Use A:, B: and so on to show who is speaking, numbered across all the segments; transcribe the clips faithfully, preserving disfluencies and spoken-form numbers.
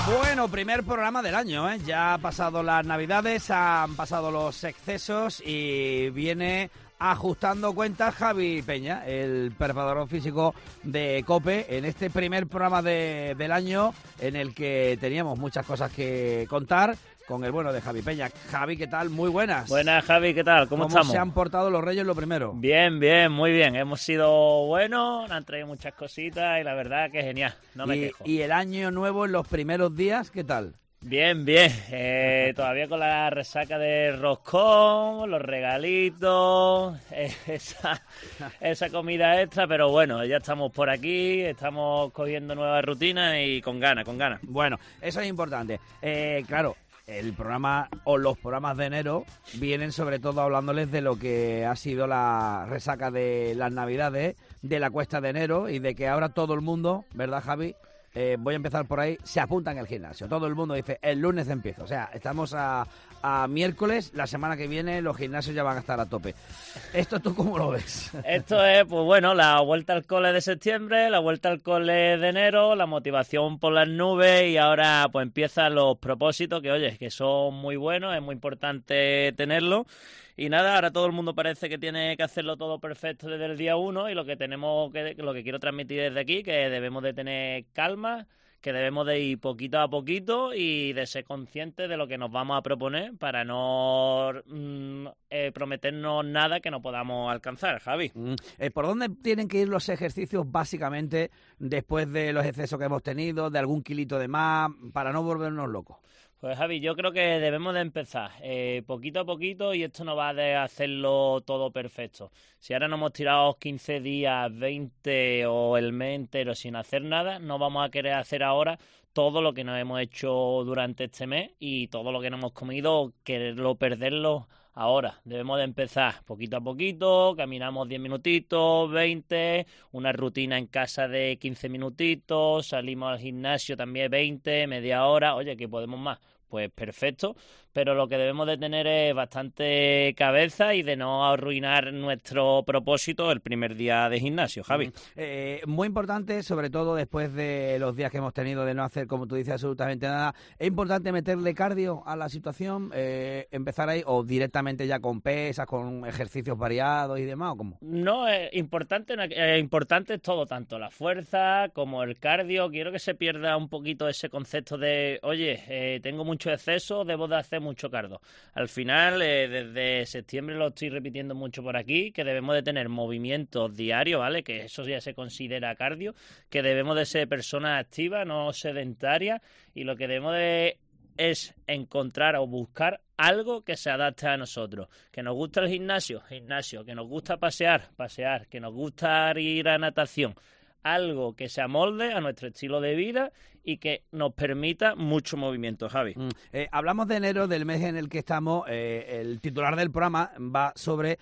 A: Bueno, primer programa del año, ¿eh? Ya han pasado las navidades, han pasado los excesos y viene ajustando cuentas Javi Peña, el preparador físico de COPE, en este primer programa de, del año en el que teníamos muchas cosas que contar con el bueno de Javi Peña. Javi, ¿qué tal? Muy buenas.
B: Buenas, Javi, ¿qué tal? ¿Cómo,
A: ¿Cómo
B: estamos?
A: se han portado los Reyes lo primero?
B: Bien, bien, muy bien. Hemos sido buenos, nos han traído muchas cositas y la verdad que genial, no me
A: y,
B: quejo.
A: ¿Y el año nuevo en los primeros días, qué tal?
B: Bien, bien. Eh, todavía con la resaca de roscón, los regalitos, eh, esa, esa comida extra, pero bueno, ya estamos por aquí, estamos cogiendo nuevas rutinas y con ganas, con ganas.
A: Bueno, eso es importante. Eh, claro, el programa o los programas de enero vienen sobre todo hablándoles de lo que ha sido la resaca de las Navidades, de la cuesta de enero y de que ahora todo el mundo, ¿verdad, Javi? Eh, voy a empezar por ahí, se apunta en el gimnasio. Todo el mundo dice, el lunes empiezo. O sea, estamos a, a miércoles, la semana que viene los gimnasios ya van a estar a tope. ¿Esto tú cómo lo ves?
B: Esto es, pues bueno, la vuelta al cole de septiembre, la vuelta al cole de enero, la motivación por las nubes y ahora pues empiezan los propósitos que, oye, que son muy buenos, es muy importante tenerlos. Y nada, ahora todo el mundo parece que tiene que hacerlo todo perfecto desde el día uno y lo que tenemos que, lo que quiero transmitir desde aquí, que debemos de tener calma, que debemos de ir poquito a poquito y de ser conscientes de lo que nos vamos a proponer para no mm, eh, prometernos nada que no podamos alcanzar, Javi.
A: Mm, eh, ¿Por dónde tienen que ir los ejercicios básicamente después de los excesos que hemos tenido, de algún kilito de más, para no volvernos locos?
B: Pues Javi, yo creo que debemos de empezar eh, poquito a poquito y esto no va de hacerlo todo perfecto. Si ahora nos hemos tirado quince días, veinte o el mes entero sin hacer nada, no vamos a querer hacer ahora todo lo que nos hemos hecho durante este mes y todo lo que nos hemos comido, quererlo perderlo ahora. Debemos de empezar poquito a poquito, caminamos diez minutitos, veinte, una rutina en casa de quince minutitos, salimos al gimnasio también veinte, media hora, oye, que podemos más. Pues perfecto, pero lo que debemos de tener es bastante cabeza y de no arruinar nuestro propósito el primer día de gimnasio, Javi.
A: Mm, eh, muy importante, sobre todo después de los días que hemos tenido de no hacer, como tú dices, absolutamente nada, es importante meterle cardio a la situación, eh, empezar ahí o directamente ya con pesas, con ejercicios variados y demás, ¿o cómo?
B: No, es importante, eh, importante es todo, tanto la fuerza como el cardio. Quiero que se pierda un poquito ese concepto de, oye, eh, tengo mucho exceso, debo de hacer mucho cardio. Al final, eh, desde septiembre lo estoy repitiendo mucho por aquí, que debemos de tener movimientos diarios, ¿vale? Que eso ya se considera cardio, que debemos de ser personas activas, no sedentarias, y lo que debemos de es encontrar o buscar algo que se adapte a nosotros. Que nos gusta el gimnasio, gimnasio. Que nos gusta pasear, pasear. Que nos gusta ir a natación. Algo que se amolde a nuestro estilo de vida y que nos permita mucho movimiento, Javi.
A: Mm, eh, hablamos de enero, del mes en el que estamos. Eh, el titular del programa va sobre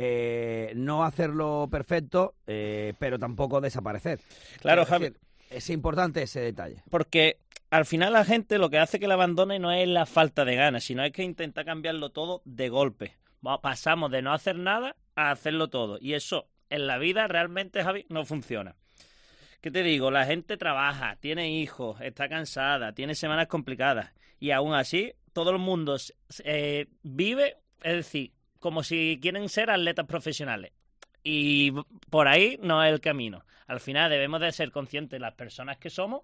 A: eh, no hacerlo perfecto, eh, pero tampoco desaparecer.
B: Claro,
A: es
B: Javi.
A: Decir, es importante ese detalle.
B: Porque al final la gente lo que hace que la abandone no es la falta de ganas, sino es que intenta cambiarlo todo de golpe. Pasamos de no hacer nada a hacerlo todo. Y eso en la vida realmente, Javi, no funciona. ¿Qué te digo? La gente trabaja, tiene hijos, está cansada, tiene semanas complicadas y aún así todo el mundo eh, vive, es decir, como si quieren ser atletas profesionales. Y por ahí no es el camino. Al final debemos de ser conscientes de las personas que somos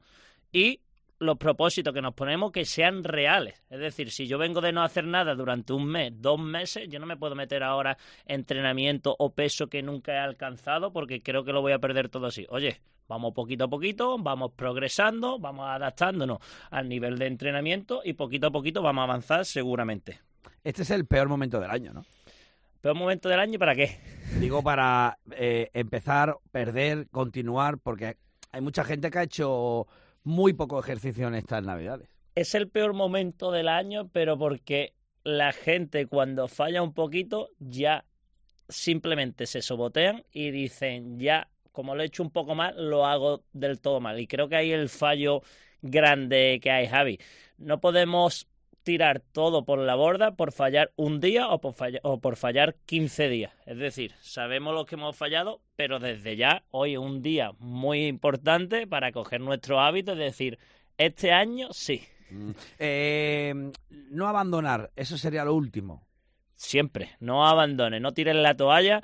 B: y los propósitos que nos ponemos que sean reales. Es decir, si yo vengo de no hacer nada durante un mes, dos meses, yo no me puedo meter ahora entrenamiento o peso que nunca he alcanzado porque creo que lo voy a perder todo así. Oye, vamos poquito a poquito, vamos progresando, vamos adaptándonos al nivel de entrenamiento y poquito a poquito vamos a avanzar seguramente.
A: Este es el peor momento del año, ¿no?
B: ¿Peor momento del año para qué?
A: Digo, para eh, empezar, perder, continuar, porque hay mucha gente que ha hecho muy poco ejercicio en estas Navidades.
B: Es el peor momento del año, pero porque la gente cuando falla un poquito ya simplemente se sobotean y dicen ya, como lo he hecho un poco mal, lo hago del todo mal. Y creo que ahí el fallo grande que hay, Javi. No podemos tirar todo por la borda por fallar un día o por fallar, o por fallar quince días. Es decir, sabemos lo que hemos fallado, pero desde ya hoy es un día muy importante para coger nuestro hábito y decir, este año sí.
A: Mm. Eh, no abandonar, eso sería lo último.
B: Siempre, no abandones, no tires la toalla,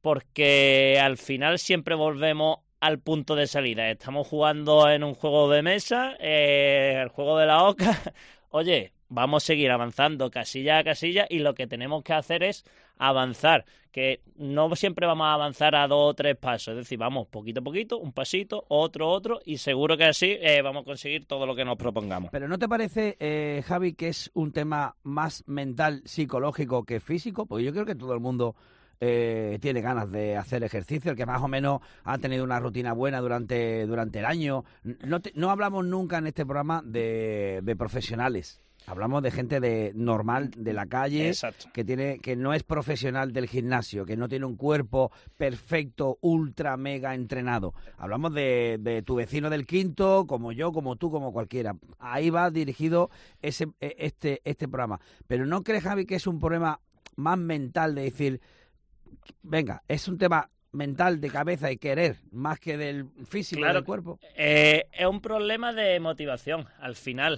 B: porque al final siempre volvemos al punto de salida. Estamos jugando en un juego de mesa, eh, el juego de la oca. Oye, vamos a seguir avanzando casilla a casilla y lo que tenemos que hacer es avanzar, que no siempre vamos a avanzar a dos o tres pasos, es decir, vamos poquito a poquito, un pasito, otro, otro, y seguro que así eh, vamos a conseguir todo lo que nos propongamos.
A: Pero ¿no te parece, eh, Javi, que es un tema más mental, psicológico que físico? Porque yo creo que todo el mundo eh, tiene ganas de hacer ejercicio, el que más o menos ha tenido una rutina buena durante, durante el año. No, te, no hablamos nunca en este programa de, de profesionales. Hablamos de gente de normal, de la calle,
B: Exacto.
A: que tiene que no es profesional del gimnasio, que no tiene un cuerpo perfecto, ultra, mega entrenado. Hablamos de, de tu vecino del quinto, como yo, como tú, como cualquiera. Ahí va dirigido ese este este programa. Pero ¿no crees, Javi, que es un problema más mental de decir, venga, es un tema mental de cabeza y querer, más que del físico,
B: claro,
A: del cuerpo?
B: Eh, es un problema de motivación, al final.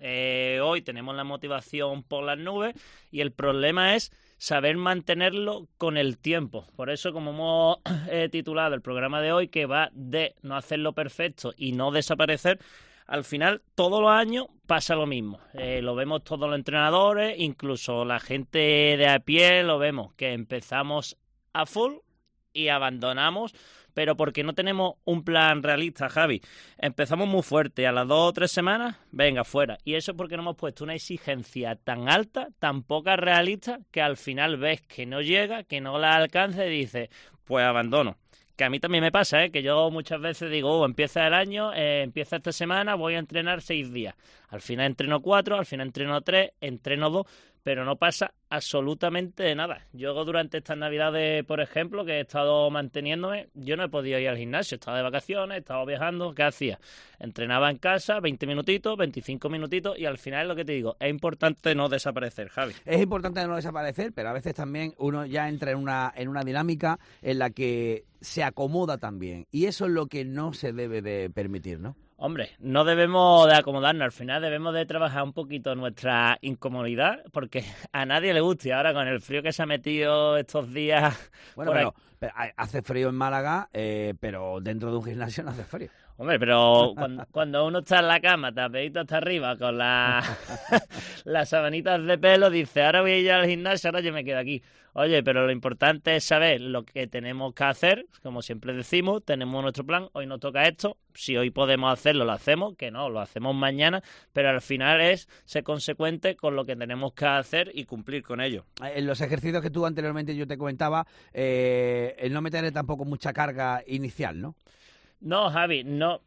B: Eh, hoy tenemos la motivación por las nubes y el problema es saber mantenerlo con el tiempo. Por eso, como hemos eh, titulado el programa de hoy, que va de no hacerlo perfecto y no desaparecer, al final todos los años pasa lo mismo. Eh, lo vemos todos los entrenadores, incluso la gente de a pie, lo vemos, que empezamos a full y abandonamos, pero porque no tenemos un plan realista, Javi. Empezamos muy fuerte, a las dos o tres semanas, venga, fuera. Y eso es porque no hemos puesto una exigencia tan alta, tan poca realista, que al final ves que no llega, que no la alcanza y dices, pues abandono. Que a mí también me pasa, ¿eh? Que yo muchas veces digo, oh, empieza el año, eh, empieza esta semana, voy a entrenar seis días. Al final entreno cuatro, al final entreno tres, entreno dos, pero no pasa absolutamente nada. Yo durante estas navidades, por ejemplo, que he estado manteniéndome, yo no he podido ir al gimnasio, he estado de vacaciones, he estado viajando, ¿qué hacía? Entrenaba en casa, veinte minutitos, veinticinco minutitos, y al final es lo que te digo, es importante no desaparecer, Javi.
A: Es importante no desaparecer, pero a veces también uno ya entra en una, en una dinámica en la que se acomoda también, y eso es lo que no se debe de permitir, ¿no?
B: Hombre, no debemos de acomodarnos, al final debemos de trabajar un poquito nuestra incomodidad, porque a nadie le gusta, y ahora con el frío que se ha metido estos días...
A: Bueno, pero, pero hace frío en Málaga, eh, pero dentro de un gimnasio no hace frío.
B: Hombre, pero cuando, cuando uno está en la cama, tapadito hasta arriba, con la, las sabanitas de pelo, dice, ahora voy a ir al gimnasio, ahora yo me quedo aquí. Oye, pero lo importante es saber lo que tenemos que hacer, como siempre decimos, tenemos nuestro plan, hoy nos toca esto, si hoy podemos hacerlo, lo hacemos, que no, lo hacemos mañana, pero al final es ser consecuente con lo que tenemos que hacer y cumplir con ello.
A: En los ejercicios que tú anteriormente yo te comentaba, eh, el no meterle tampoco mucha carga inicial, ¿no?
B: No, Javi, no,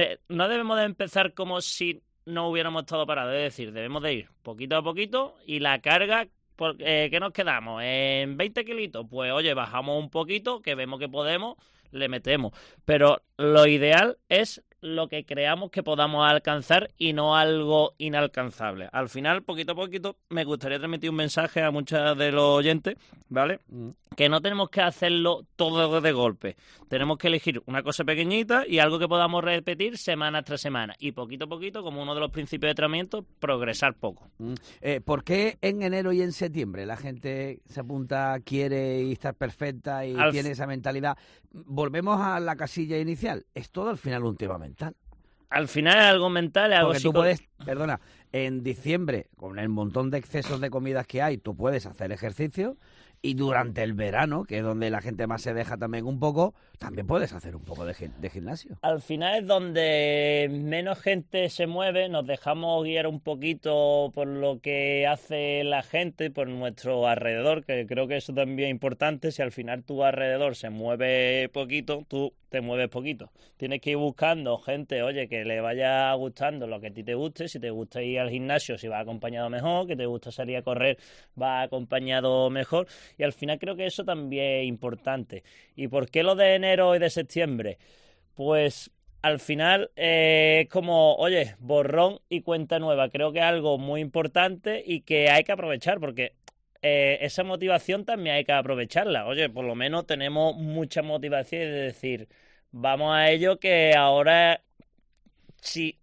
B: no debemos de empezar como si no hubiéramos estado parados, es decir, debemos de ir poquito a poquito y la carga, por, eh, ¿qué nos quedamos? ¿En veinte kilitos? Pues oye, bajamos un poquito, que vemos que podemos, le metemos, pero lo ideal es lo que creamos que podamos alcanzar y no algo inalcanzable. Al final, poquito a poquito, me gustaría transmitir un mensaje a muchos de los oyentes, ¿vale? Mm. Que no tenemos que hacerlo todo de golpe. Tenemos que elegir una cosa pequeñita y algo que podamos repetir semana tras semana. Y poquito a poquito, como uno de los principios de entrenamiento, progresar poco.
A: Mm. Eh, ¿Por qué en enero y en septiembre la gente se apunta, quiere estar perfecta y Al tiene esa mentalidad? Volvemos a la casilla inicial. Es todo al final un tema mental.
B: Al final es algo mental, es algo
A: Porque tú
B: psico...
A: puedes, perdona, en diciembre, con el montón de excesos de comidas que hay, tú puedes hacer ejercicio. Y durante el verano, que es donde la gente más se deja también un poco, también puedes hacer un poco de, de gimnasio.
B: Al final es donde menos gente se mueve, nos dejamos guiar un poquito por lo que hace la gente, por nuestro alrededor, que creo que eso también es importante. Si al final tu alrededor se mueve poquito, tú te mueves poquito. Tienes que ir buscando gente, oye, que le vaya gustando lo que a ti te guste. Si te gusta ir al gimnasio, si vas acompañado mejor, que te gusta salir a correr, vas acompañado mejor. Y al final creo que eso también es importante. ¿Y por qué lo de enero y de septiembre? Pues al final eh, es como, oye, borrón y cuenta nueva. Creo que es algo muy importante y que hay que aprovechar porque eh, esa motivación también hay que aprovecharla. Oye, por lo menos tenemos mucha motivación de decir, vamos a ello, que ahora si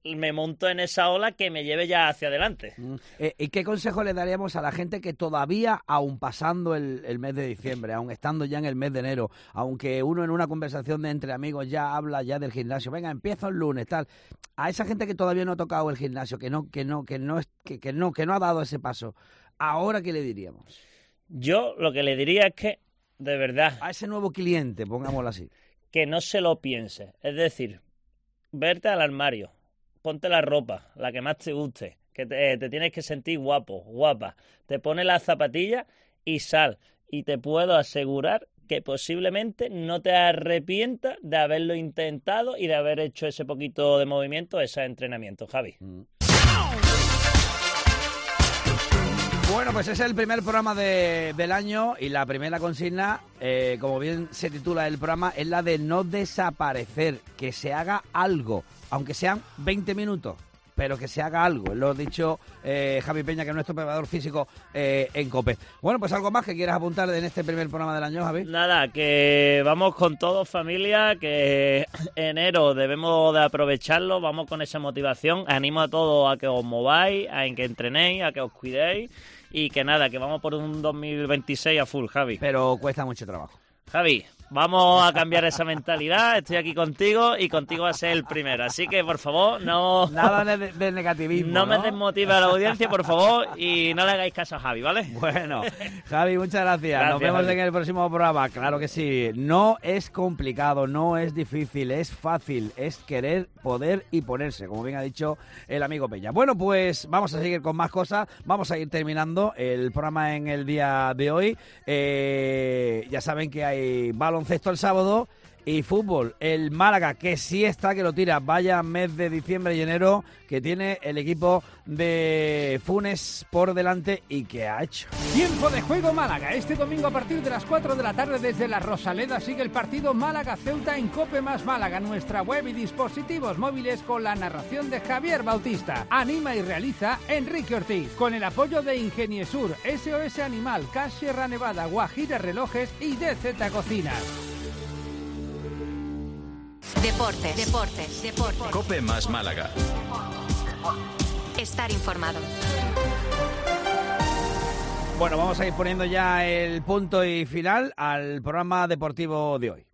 B: me monto en esa ola que me lleve ya hacia adelante.
A: Mm. Eh, ¿Y qué consejo le daríamos a la gente que todavía, aun pasando el, el mes de diciembre, aun estando ya en el mes de enero, aunque uno en una conversación de entre amigos ya habla ya del gimnasio, venga, empiezo el lunes, tal, a esa gente que todavía no ha tocado el gimnasio, que no, que no, que no, que, que no, que no ha dado ese paso, ¿ahora qué le diríamos?
B: Yo lo que le diría es que, de verdad,
A: a ese nuevo cliente, pongámoslo así,
B: que no se lo piense. Es decir, verte al armario, ponte la ropa, la que más te guste, que te, te tienes que sentir guapo, guapa, te pones las zapatillas y sal. Y te puedo asegurar que posiblemente no te arrepientas de haberlo intentado y de haber hecho ese poquito de movimiento, ese entrenamiento, Javi.
A: Mm. Bueno, pues ese es el primer programa de, del año y la primera consigna, eh, como bien se titula el programa, es la de no desaparecer, que se haga algo, aunque sean veinte minutos, pero que se haga algo. Lo ha dicho eh, Javi Peña, que es nuestro preparador físico eh, en COPE. Bueno, pues algo más que quieras apuntar en este primer programa del año, Javi.
B: Nada, que vamos con todo, familia, que enero debemos de aprovecharlo, vamos con esa motivación. Animo a todos a que os mováis, a que entrenéis, a que os cuidéis. Y que nada, que vamos por un dos mil veintiséis a full, Javi.
A: Pero cuesta mucho trabajo.
B: Javi, vamos a cambiar esa mentalidad. Estoy aquí contigo y contigo va a ser el primero. Así que, por favor, no...
A: Nada de, de negativismo,
B: No,
A: ¿no?
B: me desmotive a la audiencia, por favor, y no le hagáis caso a Javi, ¿vale?
A: Bueno, Javi, muchas gracias.
B: Gracias,
A: Nos vemos
B: Javi.
A: en el próximo programa. Claro que sí. No es complicado, no es difícil, es fácil. Es querer, poder y ponerse, como bien ha dicho el amigo Peña. Bueno, pues vamos a seguir con más cosas. Vamos a ir terminando el programa en el día de hoy. Eh, ya saben que hay baloncesto el sábado y fútbol. El Málaga, que sí está, que lo tira. Vaya mes de diciembre y enero que tiene el equipo de Funes por delante y que ha hecho.
C: Tiempo de juego Málaga. Este domingo a partir de las cuatro de la tarde desde La Rosaleda sigue el partido Málaga-Ceuta en Cope Más Málaga, nuestra web y dispositivos móviles, con la narración de Javier Bautista. Anima y realiza Enrique Ortiz, con el apoyo de Ingeniesur, S O S Animal, Cash Sierra Nevada, Guajira Relojes y D Z Cocinas.
D: Deportes, deportes, deportes.
E: Cope Más Málaga.
D: Estar informado.
A: Bueno, vamos a ir poniendo ya el punto y final al programa deportivo de hoy.